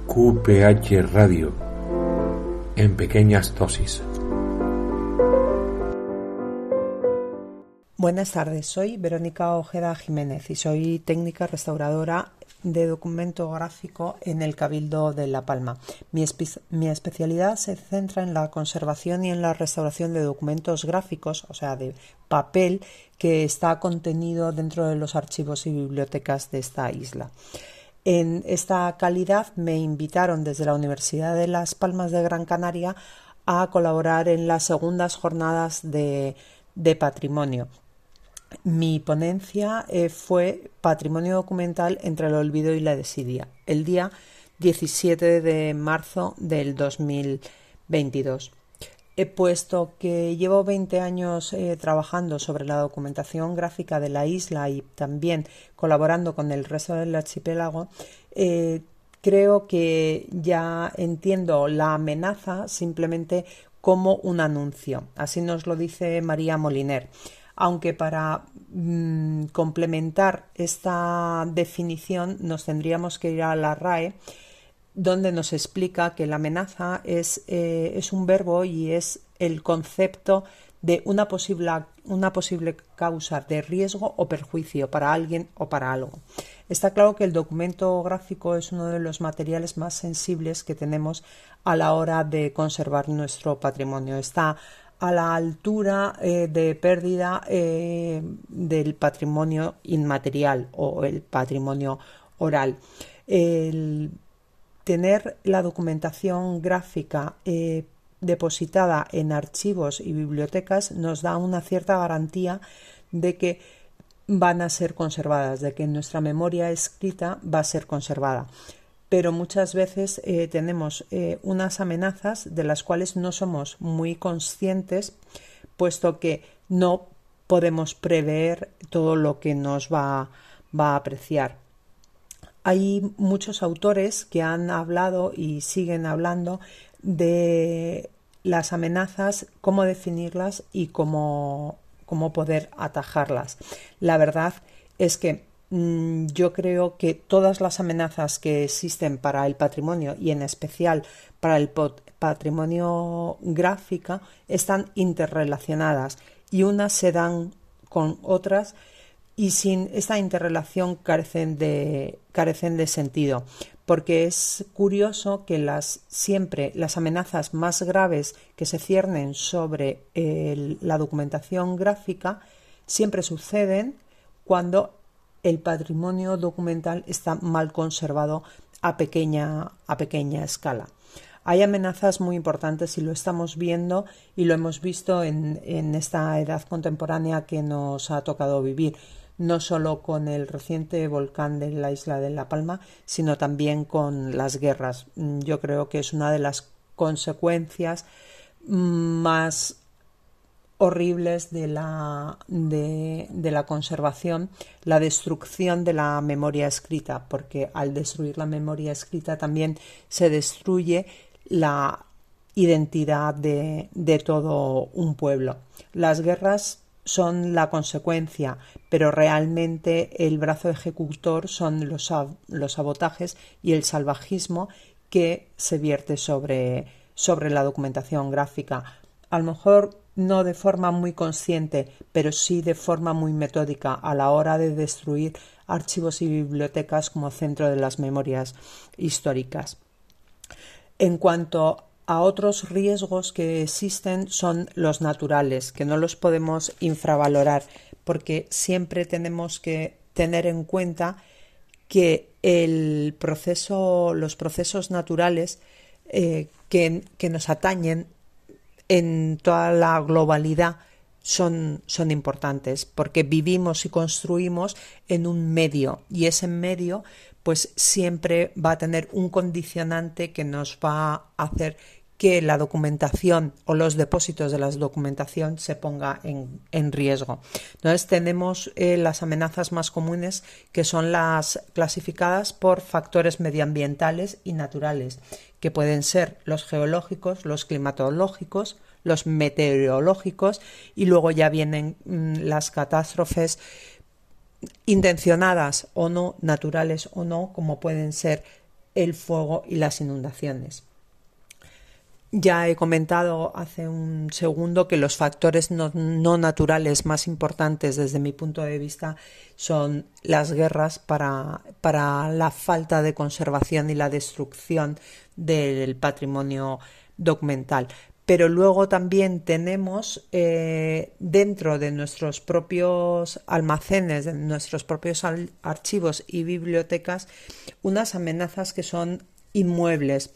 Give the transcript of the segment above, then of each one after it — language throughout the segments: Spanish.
QPH Radio, en pequeñas dosis. Buenas tardes, soy Verónica Ojeda Jiménez y soy técnica restauradora de documento gráfico en el Cabildo de La Palma. Mi especialidad se centra en la conservación y en la restauración de documentos gráficos, o sea, de papel que está contenido dentro de los archivos y bibliotecas de esta isla. En esta calidad me invitaron desde la Universidad de Las Palmas de Gran Canaria a colaborar en las segundas jornadas de patrimonio. Mi ponencia fue Patrimonio documental entre el olvido y la desidia, el día 17 de marzo del 2022. Puesto que llevo 20 años trabajando sobre la documentación gráfica de la isla y también colaborando con el resto del archipiélago, creo que ya entiendo la amenaza simplemente como un anuncio. Así nos lo dice María Moliner. Aunque para complementar esta definición nos tendríamos que ir a la RAE, donde nos explica que la amenaza es un verbo y es el concepto de una posible causa de riesgo o perjuicio para alguien o para algo. Está claro que el documento gráfico es uno de los materiales más sensibles que tenemos a la hora de conservar nuestro patrimonio. Está a la altura de pérdida del patrimonio inmaterial o el patrimonio oral. Tener la documentación gráfica depositada en archivos y bibliotecas nos da una cierta garantía de que van a ser conservadas, de que nuestra memoria escrita va a ser conservada. Pero muchas veces tenemos unas amenazas de las cuales no somos muy conscientes, puesto que no podemos prever todo lo que nos va a apreciar. Hay muchos autores que han hablado y siguen hablando de las amenazas, cómo definirlas y cómo poder atajarlas. La verdad es que yo creo que todas las amenazas que existen para el patrimonio y en especial para el patrimonio gráfico están interrelacionadas y unas se dan con otras y sin esta interrelación carecen de sentido, porque es curioso que siempre las amenazas más graves que se ciernen sobre la documentación gráfica siempre suceden cuando el patrimonio documental está mal conservado a pequeña escala. Hay amenazas muy importantes y lo estamos viendo y lo hemos visto en esta edad contemporánea que nos ha tocado vivir, no solo con el reciente volcán de la isla de La Palma, sino también con las guerras. Yo creo que es una de las consecuencias más horribles de la conservación, la destrucción de la memoria escrita, porque al destruir la memoria escrita también se destruye la identidad de todo un pueblo. Las guerras son la consecuencia, pero realmente el brazo ejecutor son los sabotajes y el salvajismo que se vierte sobre la documentación gráfica. A lo mejor no de forma muy consciente, pero sí de forma muy metódica a la hora de destruir archivos y bibliotecas como centro de las memorias históricas. En cuanto a otros riesgos que existen son los naturales, que no los podemos infravalorar, porque siempre tenemos que tener en cuenta que los procesos naturales que nos atañen en toda la globalidad son importantes, porque vivimos y construimos en un medio y ese medio pues siempre va a tener un condicionante que nos va a hacer que la documentación o los depósitos de la documentación se ponga en riesgo. Entonces tenemos las amenazas más comunes, que son las clasificadas por factores medioambientales y naturales, que pueden ser los geológicos, los climatológicos, los meteorológicos, y luego ya vienen las catástrofes intencionadas o no, naturales o no, como pueden ser el fuego y las inundaciones. Ya he comentado hace un segundo que los factores no naturales más importantes desde mi punto de vista son las guerras para la falta de conservación y la destrucción del patrimonio documental. Pero luego también tenemos dentro de nuestros propios almacenes, de nuestros propios archivos y bibliotecas, unas amenazas que son inmuebles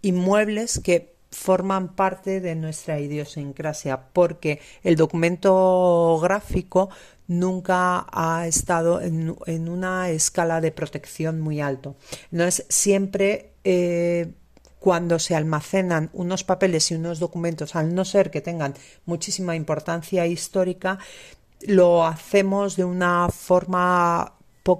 que forman parte de nuestra idiosincrasia, porque el documento gráfico nunca ha estado en una escala de protección muy alto. Entonces, siempre cuando se almacenan unos papeles y unos documentos, al no ser que tengan muchísima importancia histórica, lo hacemos de una forma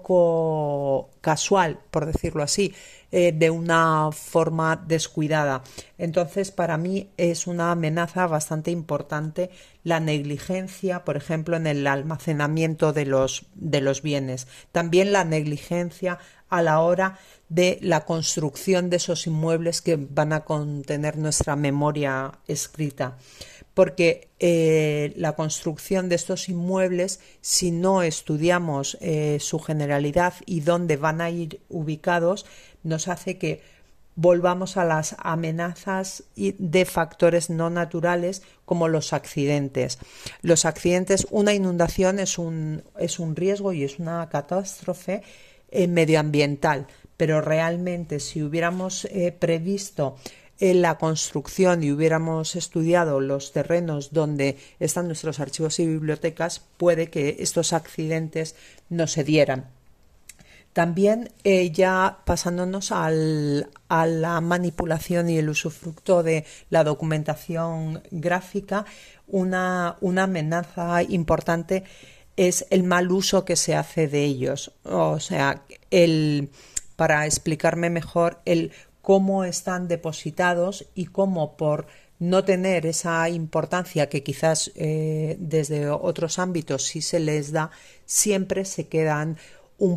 poco casual, por decirlo así, de una forma descuidada. Entonces, para mí es una amenaza bastante importante la negligencia, por ejemplo, en el almacenamiento de los bienes. También la negligencia a la hora de la construcción de esos inmuebles que van a contener nuestra memoria escrita. Porque la construcción de estos inmuebles, si no estudiamos su generalidad y dónde van a ir ubicados, nos hace que volvamos a las amenazas de factores no naturales como los accidentes. Los accidentes, una inundación es un riesgo y es una catástrofe medioambiental, pero realmente si hubiéramos previsto la construcción y hubiéramos estudiado los terrenos donde están nuestros archivos y bibliotecas, puede que estos accidentes no se dieran. También ya pasándonos a la manipulación y el usufructo de la documentación gráfica, una amenaza importante es el mal uso que se hace de ellos. O sea, para explicarme mejor, cómo están depositados y cómo por no tener esa importancia que quizás desde otros ámbitos sí se les da, siempre se quedan un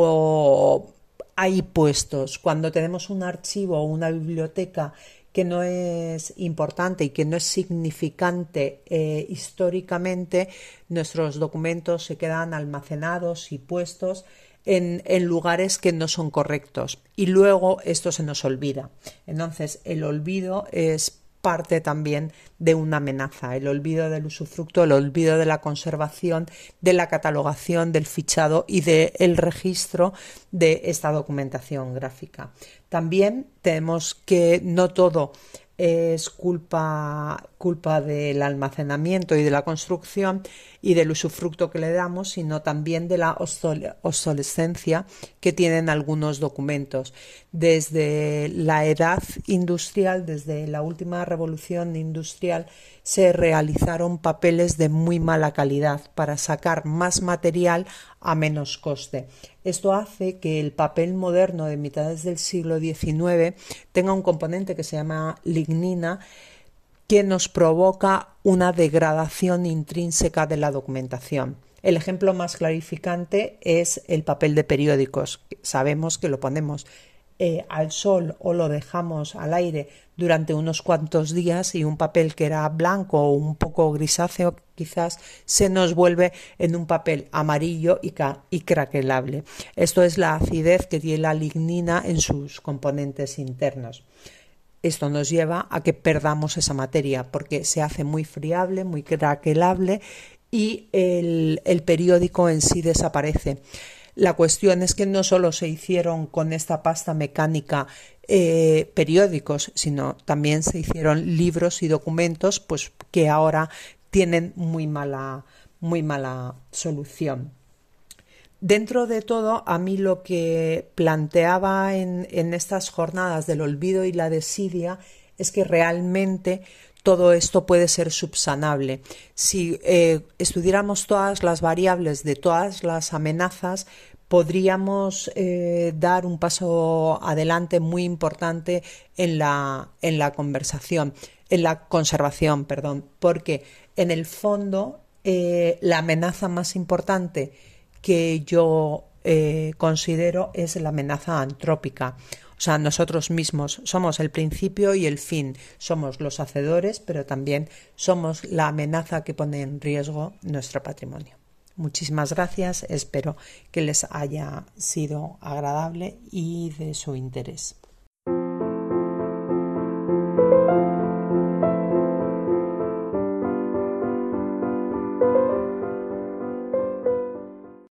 poco ahí puestos. Cuando tenemos un archivo o una biblioteca que no es importante y que no es significante históricamente, nuestros documentos se quedan almacenados y puestos en lugares que no son correctos y luego esto se nos olvida. Entonces el olvido es parte también de una amenaza, el olvido del usufructo, el olvido de la conservación, de la catalogación, del fichado y del registro de esta documentación gráfica. También tenemos que no todo es culpa del almacenamiento y de la construcción y del usufructo que le damos, sino también de la obsolescencia que tienen algunos documentos. Desde la edad industrial, desde la última revolución industrial, se realizaron papeles de muy mala calidad para sacar más material a menos coste. Esto hace que el papel moderno de mitades del siglo XIX tenga un componente que se llama lignina, que nos provoca una degradación intrínseca de la documentación. El ejemplo más clarificante es el papel de periódicos. Sabemos que lo ponemos al sol o lo dejamos al aire durante unos cuantos días y un papel que era blanco o un poco grisáceo quizás se nos vuelve en un papel amarillo y craquelable. Esto es la acidez que tiene la lignina en sus componentes internos. Esto nos lleva a que perdamos esa materia porque se hace muy friable, muy craquelable y el periódico en sí desaparece. La cuestión es que no solo se hicieron con esta pasta mecánica periódicos, sino también se hicieron libros y documentos pues, que ahora tienen muy mala solución. Dentro de todo, a mí lo que planteaba en estas jornadas del olvido y la desidia es que realmente todo esto puede ser subsanable. Si estudiáramos todas las variables de todas las amenazas, podríamos dar un paso adelante muy importante en la conservación, porque en el fondo la amenaza más importante que yo considero es la amenaza antrópica. O sea, nosotros mismos somos el principio y el fin, somos los hacedores, pero también somos la amenaza que pone en riesgo nuestro patrimonio. Muchísimas gracias, espero que les haya sido agradable y de su interés.